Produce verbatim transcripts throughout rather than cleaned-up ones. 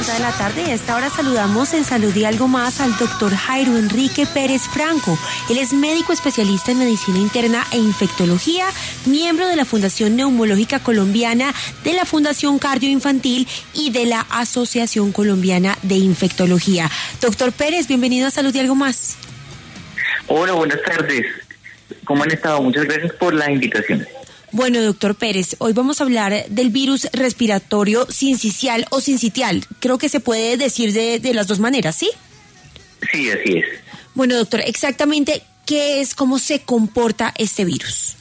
treinta de la tarde. A esta hora saludamos en Salud y Algo Más al doctor Jairo Enrique Pérez Franco. Él es médico especialista en medicina interna e infectología, miembro de la Fundación Neumológica Colombiana, de la Fundación Cardioinfantil y de la Asociación Colombiana de Infectología. Doctor Pérez, bienvenido a Salud y Algo Más. Hola, buenas tardes. ¿Cómo han estado? Muchas gracias por la invitación. Bueno, doctor Pérez, hoy vamos a hablar del virus respiratorio sincicial o sincitial. Creo que se puede decir de, de las dos maneras, ¿sí? Sí, así es. Bueno, doctor, exactamente, ¿qué es, cómo se comporta este virus?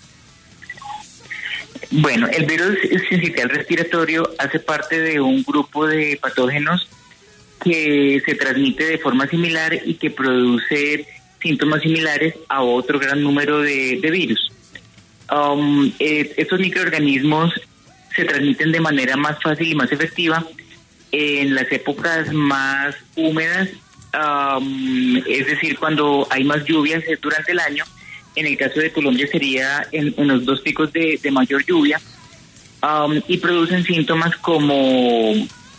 Bueno, el virus sincitial respiratorio hace parte de un grupo de patógenos que se transmite de forma similar y que produce síntomas similares a otro gran número de, de virus. Um, eh, estos microorganismos se transmiten de manera más fácil y más efectiva en las épocas más húmedas, um, es decir, cuando hay más lluvias durante el año. En el caso de Colombia sería en, en los dos picos de, de mayor lluvia, um, y producen síntomas como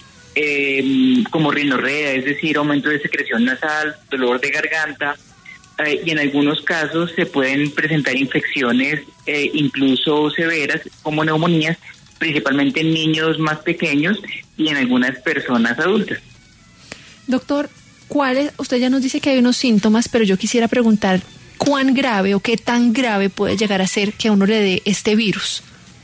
eh, como rinorrea, es decir, aumento de secreción nasal, dolor de garganta. Eh, y en algunos casos se pueden presentar infecciones eh, incluso severas como neumonías, principalmente en niños más pequeños y en algunas personas adultas. Doctor, ¿cuáles? Usted ya nos dice que hay unos síntomas, pero yo quisiera preguntar cuán grave o qué tan grave puede llegar a ser que a uno le dé este virus.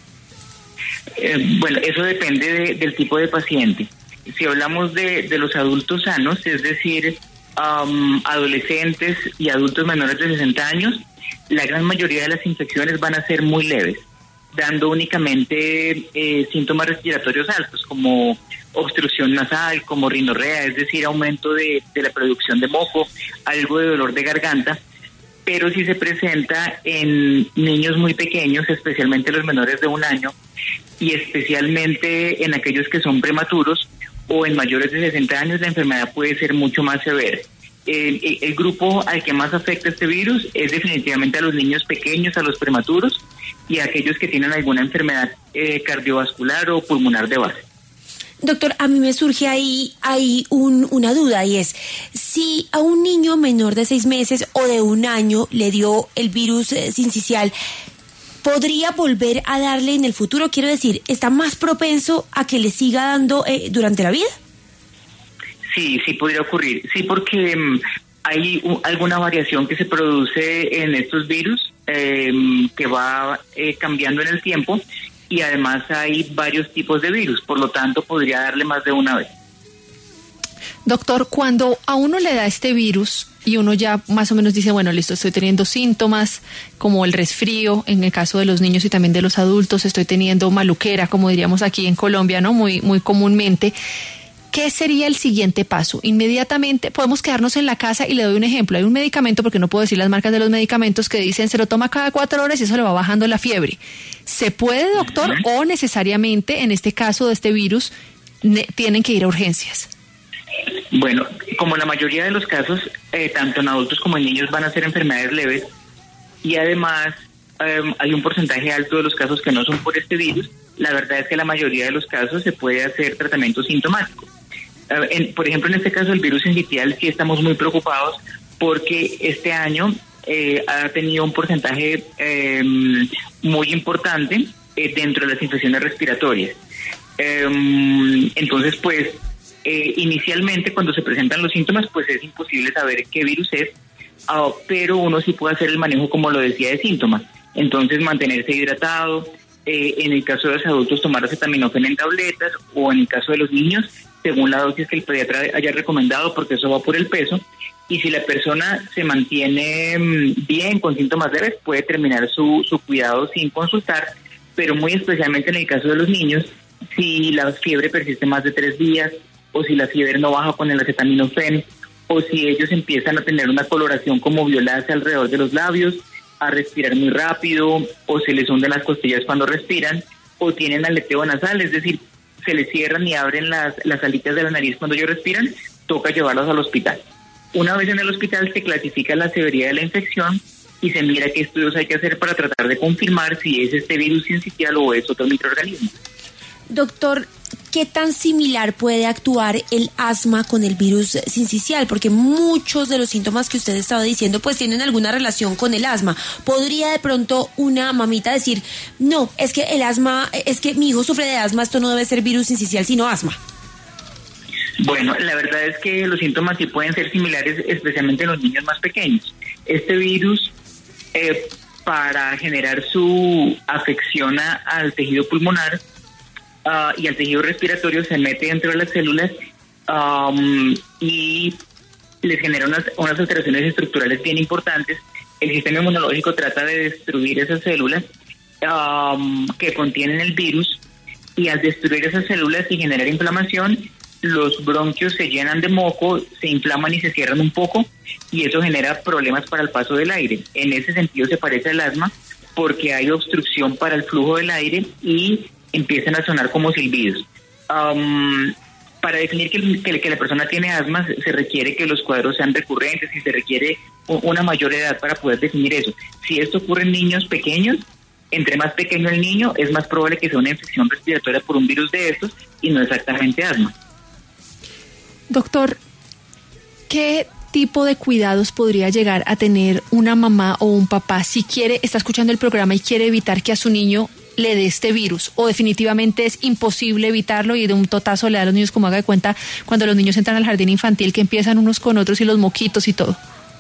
Eh, bueno, eso depende de, del tipo de paciente. Si hablamos de, de los adultos sanos, es decir, Um, adolescentes y adultos menores de sesenta años, la gran mayoría de las infecciones van a ser muy leves, dando únicamente eh, síntomas respiratorios altos como obstrucción nasal, como rinorrea, es decir, aumento de, de la producción de moco, algo de dolor de garganta. Pero si se presenta en niños muy pequeños, especialmente los menores de un año, y especialmente en aquellos que son prematuros, o en mayores de sesenta años, la enfermedad puede ser mucho más severa. El, el, el grupo al que más afecta este virus es definitivamente a los niños pequeños, a los prematuros y a aquellos que tienen alguna enfermedad eh, cardiovascular o pulmonar de base. Doctor, a mí me surge ahí, ahí un, una duda, y es, si a un niño menor de seis meses o de un año le dio el virus eh, sincicial, ¿podría volver a darle en el futuro? Quiero decir, ¿está más propenso a que le siga dando eh, durante la vida? Sí, sí podría ocurrir. Sí, porque um, hay uh, alguna variación que se produce en estos virus eh, que va eh, cambiando en el tiempo, y además hay varios tipos de virus, por lo tanto podría darle más de una vez. Doctor, cuando a uno le da este virus y uno ya más o menos dice, bueno, listo, estoy teniendo síntomas como el resfrío, en el caso de los niños y también de los adultos, estoy teniendo maluquera, como diríamos aquí en Colombia, ¿no? Muy, muy comúnmente. ¿Qué sería el siguiente paso? Inmediatamente podemos quedarnos en la casa, y le doy un ejemplo. Hay un medicamento, porque no puedo decir las marcas de los medicamentos, que dicen se lo toma cada cuatro horas y eso le va bajando la fiebre. ¿Se puede, doctor, uh-huh. o necesariamente en este caso de este virus ne- tienen que ir a urgencias? Bueno, como la mayoría de los casos, eh, tanto en adultos como en niños van a ser enfermedades leves, y además eh, hay un porcentaje alto de los casos que no son por este virus. La verdad es que la mayoría de los casos se puede hacer tratamiento sintomático. Eh, en, por ejemplo, en este caso el virus sincitial sí estamos muy preocupados porque este año eh, ha tenido un porcentaje eh, muy importante eh, dentro de las infecciones respiratorias. Eh, entonces, pues, Eh, inicialmente cuando se presentan los síntomas, pues es imposible saber qué virus es, uh, pero uno sí puede hacer el manejo, como lo decía, de síntomas. Entonces, mantenerse hidratado, eh, en el caso de los adultos tomar acetaminofén en tabletas, o en el caso de los niños, según la dosis que el pediatra haya recomendado, porque eso va por el peso. Y si la persona se mantiene bien con síntomas leves, puede terminar su, su cuidado sin consultar, pero muy especialmente en el caso de los niños, si la fiebre persiste más de tres días, o si la fiebre no baja con el acetaminofén, o si ellos empiezan a tener una coloración como violácea alrededor de los labios, a respirar muy rápido, o se les hunden las costillas cuando respiran, o tienen aleteo nasal, es decir, se les cierran y abren las, las alitas de la nariz cuando ellos respiran, toca llevarlos al hospital. Una vez en el hospital se clasifica la severidad de la infección y se mira qué estudios hay que hacer para tratar de confirmar si es este virus sincitial o es otro microorganismo. Doctor, ¿qué tan similar puede actuar el asma con el virus sincicial? Porque muchos de los síntomas que usted estaba diciendo pues tienen alguna relación con el asma. ¿Podría de pronto una mamita decir, no, es que el asma, es que mi hijo sufre de asma, esto no debe ser virus sincicial, sino asma? Bueno, la verdad es que los síntomas sí pueden ser similares, especialmente en los niños más pequeños. Este virus, eh, para generar su afección a, al tejido pulmonar uh, y al tejido respiratorio, se mete dentro de las células um, y les genera unas, unas alteraciones estructurales bien importantes. El sistema inmunológico trata de destruir esas células um, que contienen el virus, y al destruir esas células y generar inflamación, los bronquios se llenan de moco, se inflaman y se cierran un poco, y eso genera problemas para el paso del aire. En ese sentido se parece al asma, porque hay obstrucción para el flujo del aire y empiezan a sonar como silbidos. Um, para definir que, que, que la persona tiene asma, se requiere que los cuadros sean recurrentes y se requiere una mayor edad para poder definir eso. Si esto ocurre en niños pequeños, entre más pequeño el niño, es más probable que sea una infección respiratoria por un virus de estos y no exactamente asma. Doctor, ¿qué tipo de cuidados podría llegar a tener una mamá o un papá si quiere, está escuchando el programa y quiere evitar que a su niño le dé este virus? ¿O definitivamente es imposible evitarlo y de un totazo le da a los niños, como haga de cuenta cuando los niños entran al jardín infantil, que empiezan unos con otros y los moquitos y todo?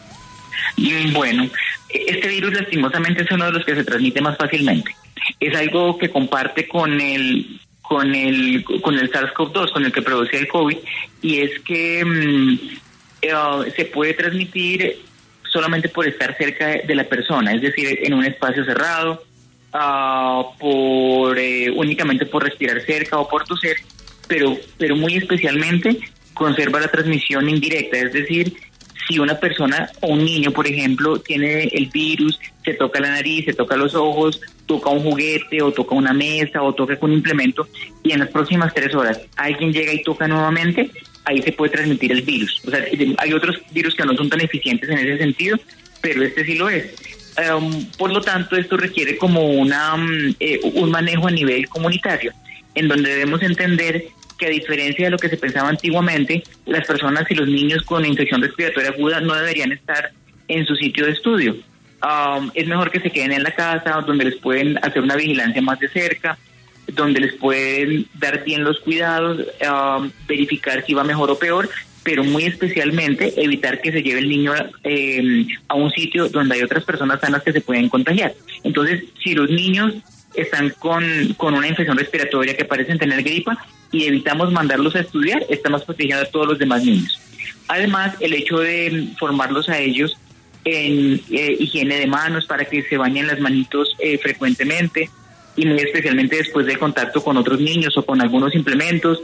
Bueno, este virus lastimosamente es uno de los que se transmite más fácilmente. Es algo que comparte con el con el con el SARS-CoV dos, con el que produce el COVID, y es que um, uh, se puede transmitir solamente por estar cerca de la persona, es decir, en un espacio cerrado, uh, por eh, únicamente por respirar cerca o por toser, pero pero muy especialmente conserva la transmisión indirecta, es decir, si una persona o un niño, por ejemplo, tiene el virus, se toca la nariz, se toca los ojos, toca un juguete o toca una mesa o toca con un implemento, y en las próximas tres horas alguien llega y toca nuevamente, ahí se puede transmitir el virus. O sea, hay otros virus que no son tan eficientes en ese sentido, pero este sí lo es. Um, por lo tanto, esto requiere como una um, eh, un manejo a nivel comunitario, en donde debemos entender que, a diferencia de lo que se pensaba antiguamente, las personas y los niños con infección respiratoria aguda no deberían estar en su sitio de estudio. Um, es mejor que se queden en la casa, donde les pueden hacer una vigilancia más de cerca, donde les pueden dar bien los cuidados, um, verificar si va mejor o peor, pero muy especialmente evitar que se lleve el niño eh, a un sitio donde hay otras personas sanas que se pueden contagiar. Entonces, si los niños están con, con una infección respiratoria que parecen tener gripa y evitamos mandarlos a estudiar, estamos protegiendo a todos los demás niños. Además, el hecho de formarlos a ellos en eh, higiene de manos, para que se bañen las manitos eh, frecuentemente, y muy especialmente después del contacto con otros niños o con algunos implementos,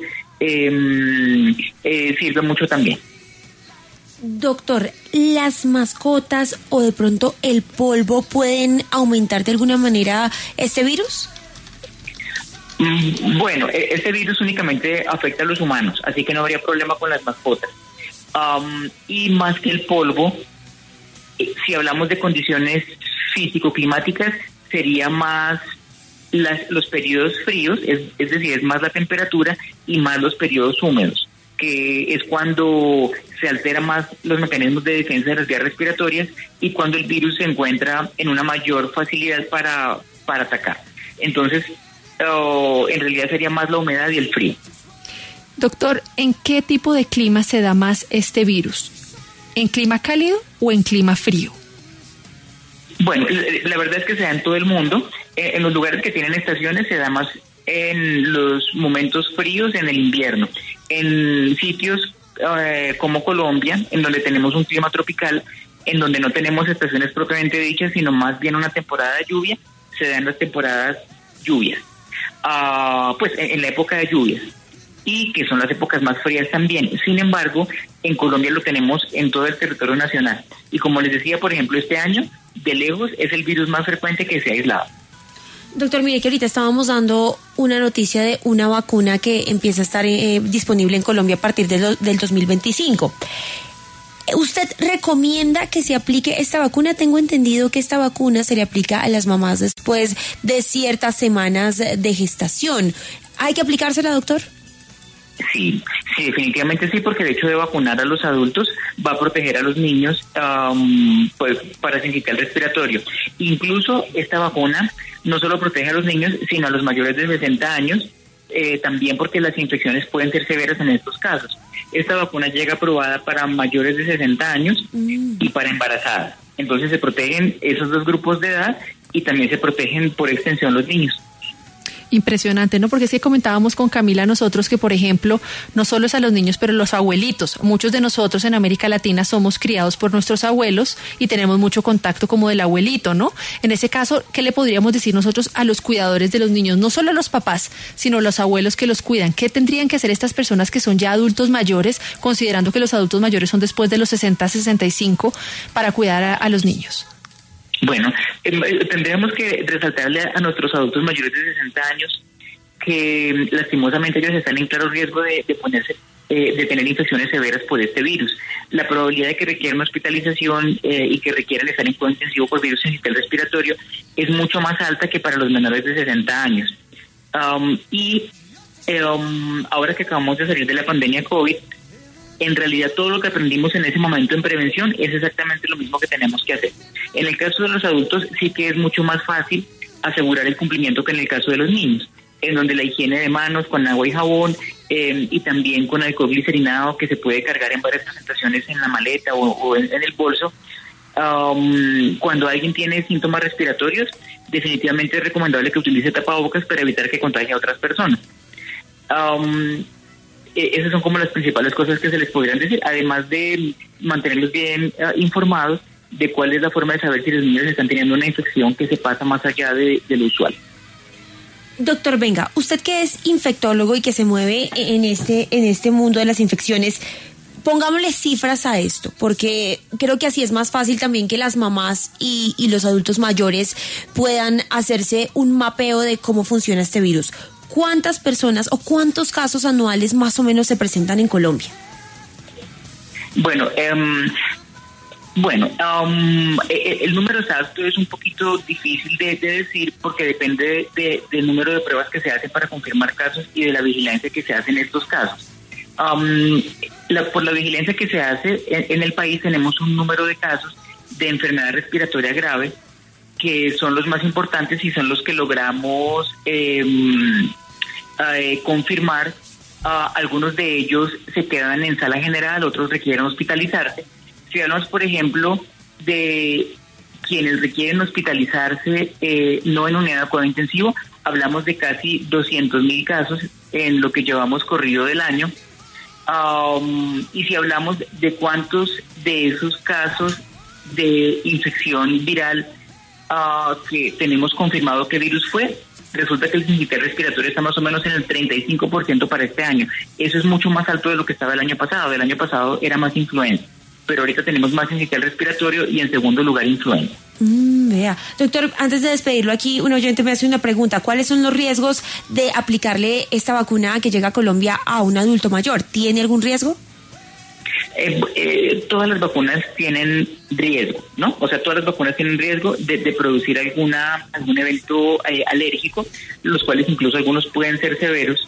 eh, eh, sirve mucho también. Doctor, ¿las mascotas o de pronto el polvo pueden aumentar de alguna manera este virus? Bueno, este virus únicamente afecta a los humanos, así que no habría problema con las mascotas. Um, y más que el polvo, si hablamos de condiciones físico-climáticas, sería más las, los periodos fríos, es, es decir, es más la temperatura y más los periodos húmedos, que es cuando se alteran más los mecanismos de defensa de las vías respiratorias y cuando el virus se encuentra en una mayor facilidad para, para atacar. Entonces, uh, en realidad sería más la humedad y el frío. Doctor, ¿en qué tipo de clima se da más este virus? ¿En clima cálido o en clima frío? Bueno, la verdad es que se da en todo el mundo. En los lugares que tienen estaciones se da más en los momentos fríos, en el invierno. En sitios eh, como Colombia, en donde tenemos un clima tropical, en donde no tenemos estaciones propiamente dichas, sino más bien una temporada de lluvia, se dan las temporadas lluvias. Uh, pues en, en la época de lluvias, y que son las épocas más frías también. Sin embargo, en Colombia lo tenemos en todo el territorio nacional. Y como les decía, por ejemplo, este año, de lejos, es el virus más frecuente que se ha aislado. Doctor, mire que ahorita estábamos dando una noticia de una vacuna que empieza a estar eh, disponible en Colombia a partir de lo, del dos mil veinticinco. ¿Usted recomienda que se aplique esta vacuna? Tengo entendido que esta vacuna se le aplica a las mamás después de ciertas semanas de gestación. ¿Hay que aplicársela, doctor? Sí, sí, definitivamente sí, porque el hecho de vacunar a los adultos va a proteger a los niños um, pues, para sincitial respiratorio. Incluso esta vacuna no solo protege a los niños, sino a los mayores de sesenta años, eh, también porque las infecciones pueden ser severas en estos casos. Esta vacuna llega aprobada para mayores de sesenta años mm. y para embarazadas. Entonces se protegen esos dos grupos de edad y también se protegen por extensión los niños. Impresionante, ¿no? Porque es que comentábamos con Camila nosotros que, por ejemplo, no solo es a los niños, pero los abuelitos. Muchos de nosotros en América Latina somos criados por nuestros abuelos y tenemos mucho contacto como del abuelito, ¿no? En ese caso, ¿qué le podríamos decir nosotros a los cuidadores de los niños? No solo a los papás, sino a los abuelos que los cuidan. ¿Qué tendrían que hacer estas personas que son ya adultos mayores, considerando que los adultos mayores son después de los sesenta, sesenta y cinco, para cuidar a, a los niños? Bueno, eh, tendríamos que resaltarle a nuestros adultos mayores de sesenta años que lastimosamente ellos están en claro riesgo de, de ponerse, eh, de tener infecciones severas por este virus. La probabilidad de que requieran hospitalización eh, y que requieran estar en cuidado intensivo por virus sincitial respiratorio es mucho más alta que para los menores de sesenta años. Um, y eh, um, ahora que acabamos de salir de la pandemia COVID, en realidad todo lo que aprendimos en ese momento en prevención es exactamente lo mismo que tenemos que hacer. En el caso de los adultos sí que es mucho más fácil asegurar el cumplimiento que en el caso de los niños, en donde la higiene de manos con agua y jabón eh, y también con alcohol glicerinado que se puede cargar en varias presentaciones en la maleta o, o en, en el bolso. Um, cuando alguien tiene síntomas respiratorios, definitivamente es recomendable que utilice tapabocas para evitar que contagie a otras personas. Um, Esas son como las principales cosas que se les podrían decir, además de mantenerlos bien uh, informados de cuál es la forma de saber si los niños están teniendo una infección que se pasa más allá de, de lo usual. Doctor Venga, usted que es infectólogo y que se mueve en este, en este mundo de las infecciones, pongámosle cifras a esto, porque creo que así es más fácil también que las mamás y, y los adultos mayores puedan hacerse un mapeo de cómo funciona este virus. ¿Cuántas personas o cuántos casos anuales más o menos se presentan en Colombia? Bueno, um, bueno, um, el número exacto es un poquito difícil de, de decir porque depende de, de, del número de pruebas que se hacen para confirmar casos y de la vigilancia que se hace en estos casos. Um, la, por la vigilancia que se hace en, en el país tenemos un número de casos de enfermedad respiratoria grave que son los más importantes y son los que logramos eh, eh, confirmar. Uh, algunos de ellos se quedan en sala general, otros requieren hospitalizarse. Si hablamos, por ejemplo, de quienes requieren hospitalizarse eh, no en unidad de cuidado intensivo, hablamos de casi doscientos mil casos en lo que llevamos corrido del año. Um, y si hablamos de cuántos de esos casos de infección viral uh, que tenemos confirmado que virus fue, resulta que el sincitial respiratorio está más o menos en el treinta y cinco por ciento para este año. Eso es mucho más alto de lo que estaba el año pasado. El año pasado era más influenza, pero ahorita tenemos más sincitial respiratorio y en segundo lugar influenza. Mm, vea, doctor, antes de despedirlo aquí, un oyente me hace una pregunta. ¿Cuáles son los riesgos de aplicarle esta vacuna que llega a Colombia a un adulto mayor? ¿Tiene algún riesgo? Eh, eh, todas las vacunas tienen riesgo, ¿no? O sea, todas las vacunas tienen riesgo de, de producir alguna algún evento eh, alérgico, los cuales incluso algunos pueden ser severos.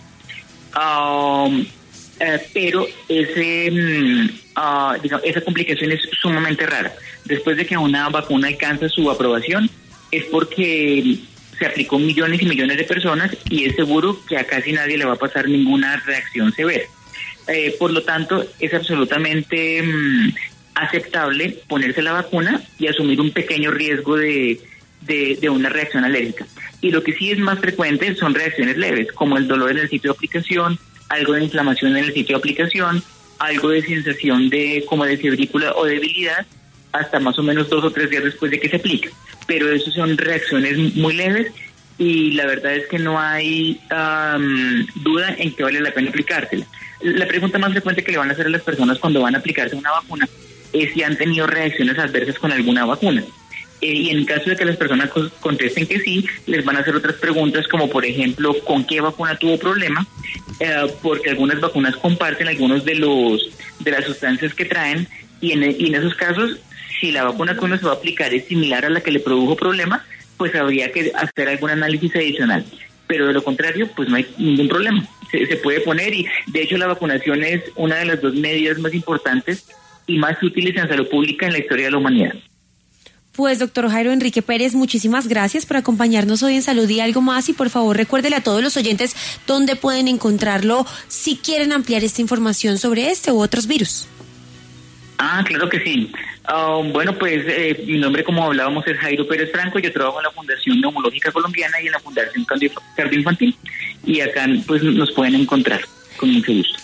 Um, eh, pero ese uh, digamos, esa complicación es sumamente rara. Después de que una vacuna alcanza su aprobación, es porque se aplicó millones y millones de personas y es seguro que a casi nadie le va a pasar ninguna reacción severa. Eh, por lo tanto, es absolutamente mmm, aceptable ponerse la vacuna y asumir un pequeño riesgo de, de, de una reacción alérgica. Y lo que sí es más frecuente son reacciones leves, como el dolor en el sitio de aplicación, algo de inflamación en el sitio de aplicación, algo de sensación de como de febrícula o debilidad, hasta más o menos dos o tres días después de que se aplica. Pero eso son reacciones muy leves y la verdad es que no hay um, duda en que vale la pena aplicársela. La pregunta más frecuente que le van a hacer a las personas cuando van a aplicarse una vacuna es si han tenido reacciones adversas con alguna vacuna. Eh, y en caso de que las personas contesten que sí, les van a hacer otras preguntas como, por ejemplo, ¿con qué vacuna tuvo problema? Eh, porque algunas vacunas comparten algunos de los de las sustancias que traen y en, y en esos casos, si la vacuna que uno se va a aplicar es similar a la que le produjo problema, pues habría que hacer algún análisis adicional. pero de lo contrario, pues no hay ningún problema. Se, se puede poner y de hecho la vacunación es una de las dos medidas más importantes y más útiles en salud pública en la historia de la humanidad. Pues doctor Jairo Enrique Pérez, muchísimas gracias por acompañarnos hoy en Salud y Algo Más, y por favor recuérdele a todos los oyentes dónde pueden encontrarlo si quieren ampliar esta información sobre este u otros virus. Ah, claro que sí. Uh, bueno, pues eh, mi nombre, como hablábamos, es Jairo Pérez Franco. Yo trabajo en la Fundación Neumológica Colombiana y en la Fundación Cardio Infantil. Y acá pues nos pueden encontrar con mucho gusto.